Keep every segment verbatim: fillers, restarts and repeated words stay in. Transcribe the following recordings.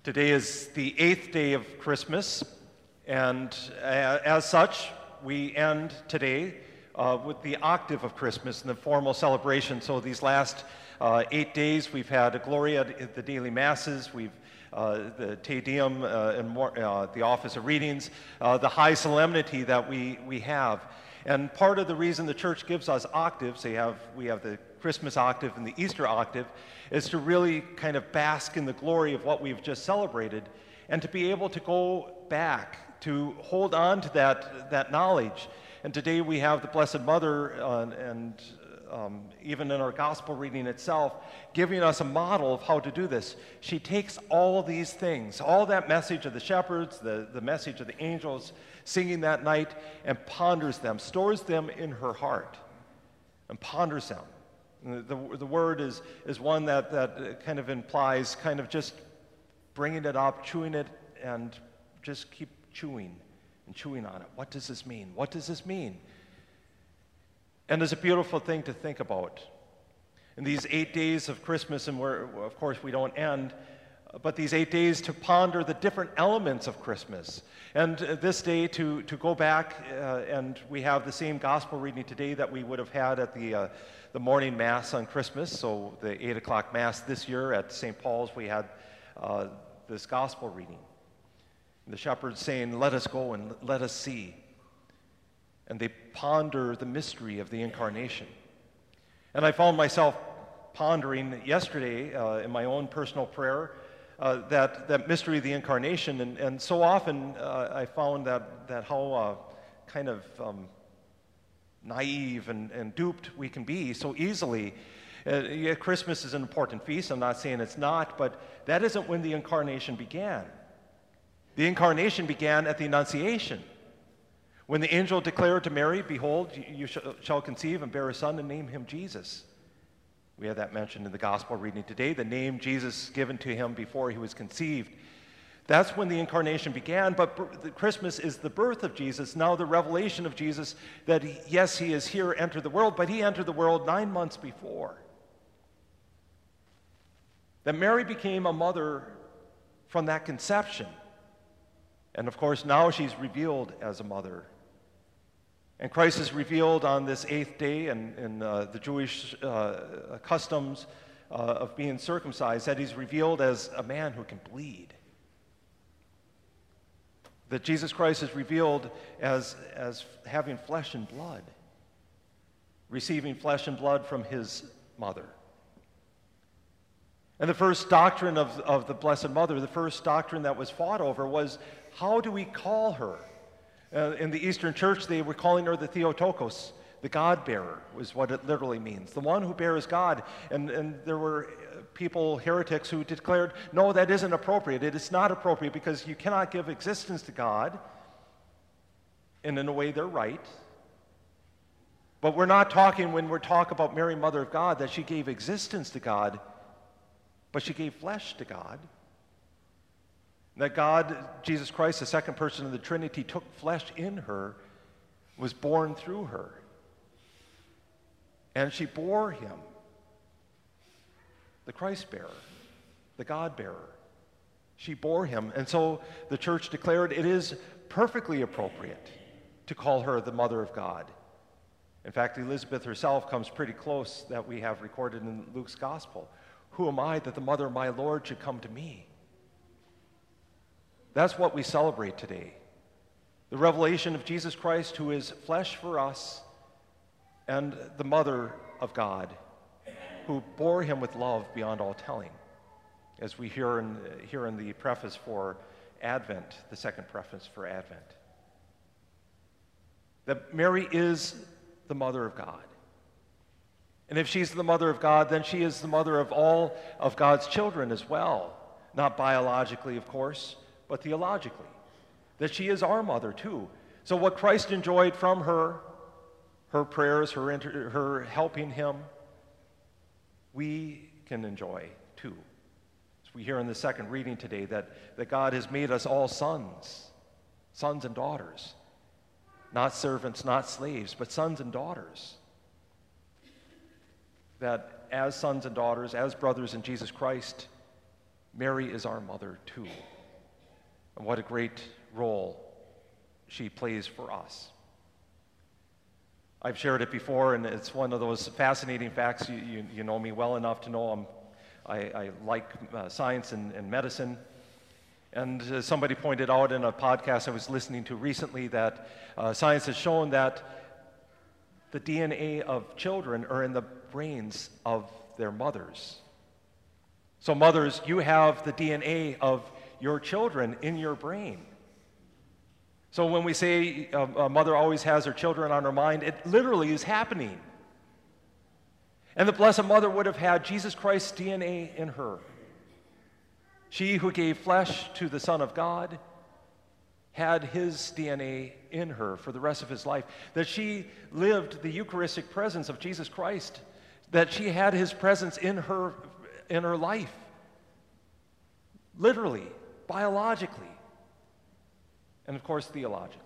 Today is the eighth day of Christmas, and uh, as such, we end today uh, with the octave of Christmas and the formal celebration. So these last uh, eight days, we've had a Gloria at the daily masses, we've uh, the Te Deum uh, and more, uh, the office of readings, uh, the high solemnity that we we have. And part of the reason the church gives us octaves, they have, we have the Christmas octave and the Easter octave, is to really kind of bask in the glory of what we've just celebrated and to be able to go back, to hold on to that, that knowledge. And today we have the Blessed Mother, uh, and um, even in our gospel reading itself, giving us a model of how to do this. She takes all these things, all that message of the shepherds, the, the message of the angels, singing that night, and ponders them, stores them in her heart, and ponders them. The, the, the word is, is one that, that kind of implies kind of just bringing it up, chewing it, and just keep chewing and chewing on it. What does this mean? What does this mean? And it's a beautiful thing to think about. In these eight days of Christmas, and we're, of course we don't end, but these eight days to ponder the different elements of Christmas. And uh, this day to, to go back, uh, and we have the same gospel reading today that we would have had at the, uh, the morning Mass on Christmas. So the eight o'clock Mass this year at Saint Paul's, we had uh, this gospel reading. The shepherds saying, "Let us go and let us see." And they ponder the mystery of the Incarnation. And I found myself pondering yesterday uh, in my own personal prayer uh, that, that mystery of the Incarnation. And, and so often uh, I found that, that how uh, kind of um, naive and, and duped we can be so easily. Uh, yeah, Christmas is an important feast. I'm not saying it's not, but that isn't when the Incarnation began. The Incarnation began at the Annunciation, when the angel declared to Mary, "Behold, you shall conceive and bear a son and name him Jesus." We have that mentioned in the gospel reading today, the name Jesus given to him before he was conceived. That's when the Incarnation began, but Christmas is the birth of Jesus, now the revelation of Jesus, that he, yes, he is here, entered the world, but he entered the world nine months before. That Mary became a mother from that conception. And of course, now she's revealed as a mother. And Christ is revealed on this eighth day in, in uh, the Jewish uh, customs uh, of being circumcised, that he's revealed as a man who can bleed. That Jesus Christ is revealed as, as having flesh and blood, receiving flesh and blood from his mother. And the first doctrine of, of the Blessed Mother, the first doctrine that was fought over was, how do we call her? Uh, in the Eastern Church, they were calling her the Theotokos, the God-bearer, was what it literally means, the one who bears God. And, and there were people, heretics, who declared, no, that isn't appropriate. It is not appropriate because you cannot give existence to God. And in a way, they're right. But we're not talking, when we're talking about Mary, Mother of God, that she gave existence to God, but she gave flesh to God. That God, Jesus Christ, the second person of the Trinity, took flesh in her, was born through her. And she bore him, the Christ-bearer, the God-bearer. She bore him. And so the church declared it is perfectly appropriate to call her the Mother of God. In fact, Elizabeth herself comes pretty close, that we have recorded in Luke's Gospel. "Who am I that the mother of my Lord should come to me?" That's what we celebrate today. The revelation of Jesus Christ, who is flesh for us, and the Mother of God, who bore him with love beyond all telling, as we hear in, hear in the preface for Advent, the second preface for Advent. That Mary is the Mother of God. And if she's the Mother of God, then she is the mother of all of God's children as well. Not biologically, of course, but theologically. That she is our mother, too. So what Christ enjoyed from her, her prayers, her, inter- her helping him, we can enjoy, too. As we hear in the second reading today, that, that God has made us all sons, sons and daughters. Not servants, not slaves, but sons and daughters. That as sons and daughters, as brothers in Jesus Christ, Mary is our mother too. And what a great role she plays for us. I've shared it before, and it's one of those fascinating facts. You, you, you know me well enough to know I'm, I, I like uh, science and, and medicine. And uh, somebody pointed out in a podcast I was listening to recently that uh, science has shown that the D N A of children are in the brains of their mothers. So mothers, you have the D N A of your children in your brain. So when we say a, a mother always has her children on her mind, it literally is happening. And the Blessed Mother would have had Jesus Christ's D N A in her. She who gave flesh to the Son of God had his D N A in her for the rest of his life. That she lived the Eucharistic presence of Jesus Christ. That she had his presence in her, in her life. Literally, biologically, and of course theologically.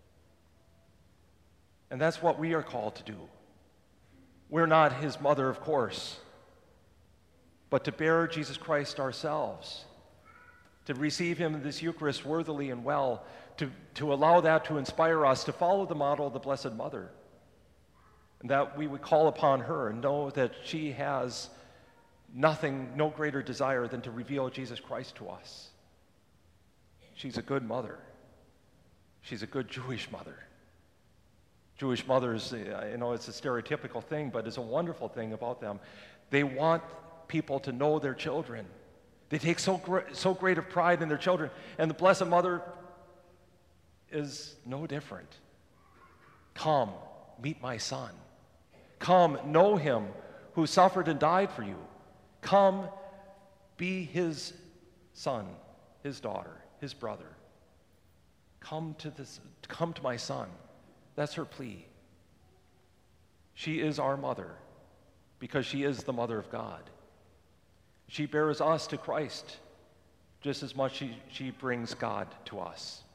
And that's what we are called to do. We're not his mother, of course, but to bear Jesus Christ ourselves, to receive him in this Eucharist worthily and well, to, to allow that to inspire us to follow the model of the Blessed Mother, and that we would call upon her and know that she has nothing, no greater desire than to reveal Jesus Christ to us. She's a good mother. She's a good Jewish mother. Jewish mothers, you know, it's a stereotypical thing, but it's a wonderful thing about them. They want people to know their children. They take so, gr- so great of pride in their children. And the Blessed Mother is no different. Come, meet my son. Come, know him who suffered and died for you. Come, be his son, his daughter, his brother. Come to this, come to my son. That's her plea. She is our mother because she is the mother of God. She bears us to Christ just as much as she, she brings God to us.